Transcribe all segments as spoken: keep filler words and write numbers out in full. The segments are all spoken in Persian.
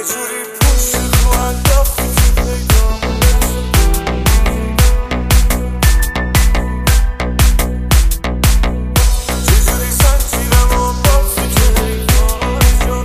جوری پشت رو انداختی که پیدا چجوری زنجیرم و بافتی که ایفار شد.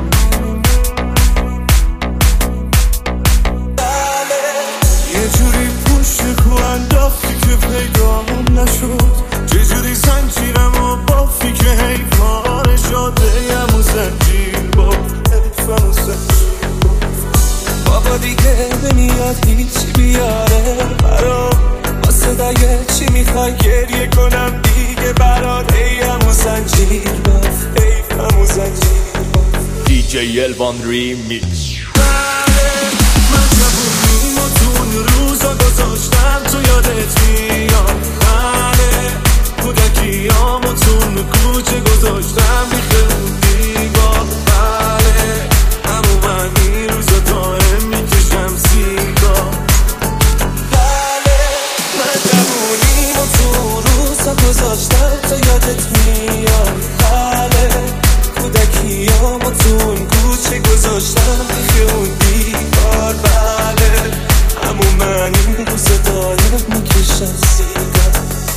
بله یه جوری پشت رو انداختی که پیدا نشد. چجوری زنجیرم و بافتی که ایفار شد. بگم و زنجیر باف ایفم و زنجیر بابا دیگه نمیاد هیچی بیاره برات. با صدای چی میخوای گریه کنم دیگه برات. ایم و زنجیر باف ایفم و زنجیر باف. دی جی الوان ریمیکس. بله من جوونیم و تو اون روزا گذاشتم تو یادت میاد. بله کودکیام و تو اون کوچه گذاشتم بیخه اون دیوار. بله همون من این روزا دائم میکشم سیگار. بله من جوونیم و تو اون روزا گذاشتم تو یادت میاد. بله کودکیام و تو اون کوچه گذاشتم بیخه اون دیوار. بله همون من این روزا دائم میکشم سیگار.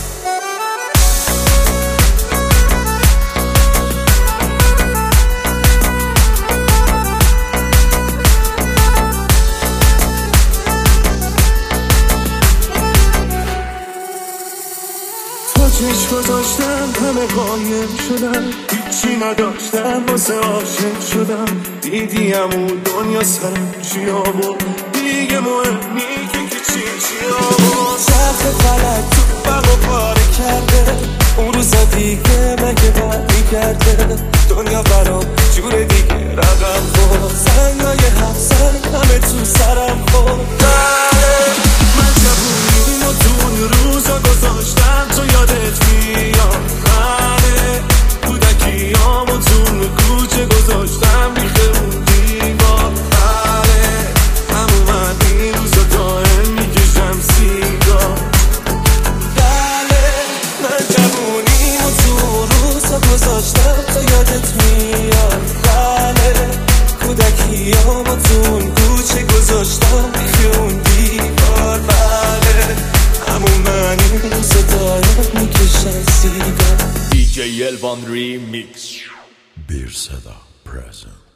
چشم گذاشتم همه قایم شدم. هیچی نداشتم واسه عاشق شدم. دیدیم اون دنیا سرم چی آورد. دیگه مهم نی که چی چی آورد. چرخ فلک تو بغا پاره کرده. اون روزا دیگه مگه بردی کرده. دنیا برام جور دیگه رقم خورد. زنگای حفظن همه تو سرم خورد. من جوونیم و تو اون روزا گذاشتم تو یادت میاد. بله کودکیام و تو اون کوچه گذاشتم بیخه اون دیوار. بله همون من این روزا دائم میکشم سیگار. بله من جوونیم و تو اون روزا گذاشتم تو یادت میاد. بله کودکیام و تو اون کوچه گذاشتم بیخه اون دیوار. بله همون من این روزا دائم میکشم سیگار. دی جی الوان ریمیکس. Bir Seda present.